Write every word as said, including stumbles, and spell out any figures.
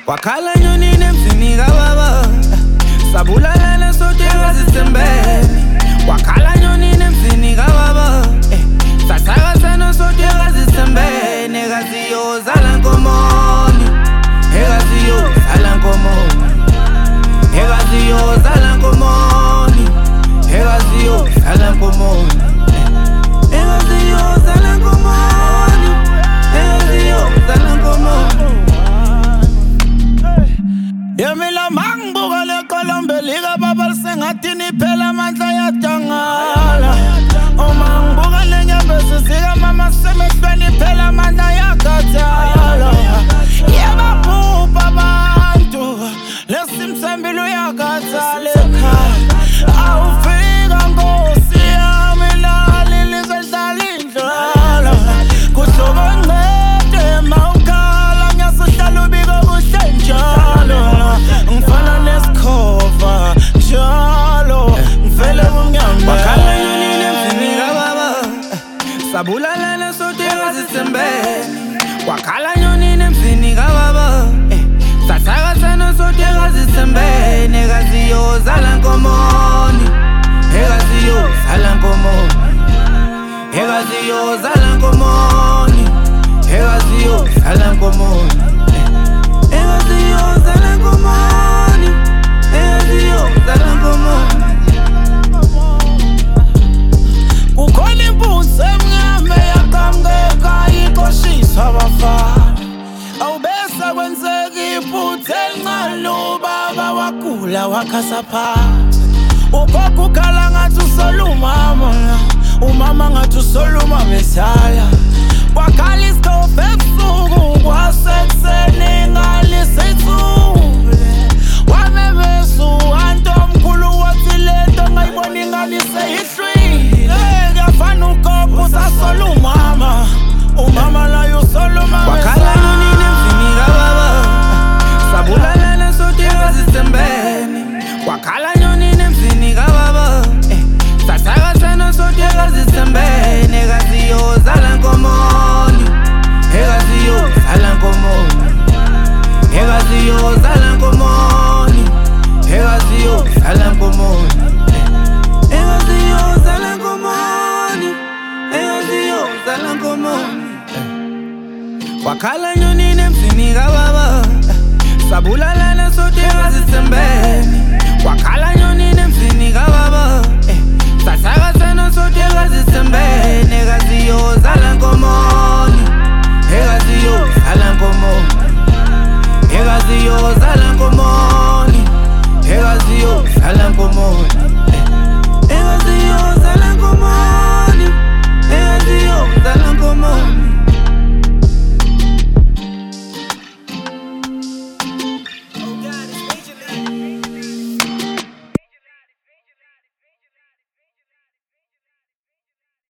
wakhala nyoni nemzini kababa sabulalana sote ngazisembeni wakhala nyoni nemzini kababa sathakasana sote ngazisembeni gaziyo zala nkomoni egaziyo zala nkomoni egaziyo zala nkomoni egaziyo zala nkomoni egaziyo zala nkomoni egaziyo zala nkomoni yemila mangibuka le Colombe liga baba sengathini phela amandla yadangala uma ngibuka le nyembezi sika mama semehlweni phela amandla yakhathala yebabhubha abantu lesimsembilo yakhathala ekhaya awufika nkosi yami lali lisedlala indlala kuhlobo ncede mawukhala ngiyasihlala ubika kuhle njalo ngifana nesikhova njalo ngivele kumnyama wakhala nyoni nemzini kababa sabulalana sote ngazisembeni wakhala nyoni nemzini kababa sathakasana sote ngazisembeni egaziyo zala nkomoni egaziyo zala nkomoni egaziyo zala nkomoni egaziyo zala nkomoni egaziyo zala nkomoni egaziyo zala nkomoni kukhona impunzi emnyama yakamkeka ikhoshisa abafana awubesa kwenzeka iphutha elincane ubaba wagula wakhasa phansi ugogo ukhala ngathi usola umama umama ngathi usola umama esala wakhala isikhofu ebusuku kwasekuseni ngalisethule wamemesu anto omkhulu wathi lento ngayibona ingane seyihlwile kuyafana ugogo usasola umama umama layo usola umama wakhala nyoni nemzini kababa sabulalana sote ngazisembeni wakhala nyoni nemzini kababa sathakasana sote ngazisembeni egaziyo zala nkomoni egaziyo zala nkomoni egaziyo zala nkomoni egaziyo zala nkomoni egaziyo zala nkomoni egaziyo zala nkomoni wakhala nyoni nemzini kababa sabulalana sote ngazisembeni wakhala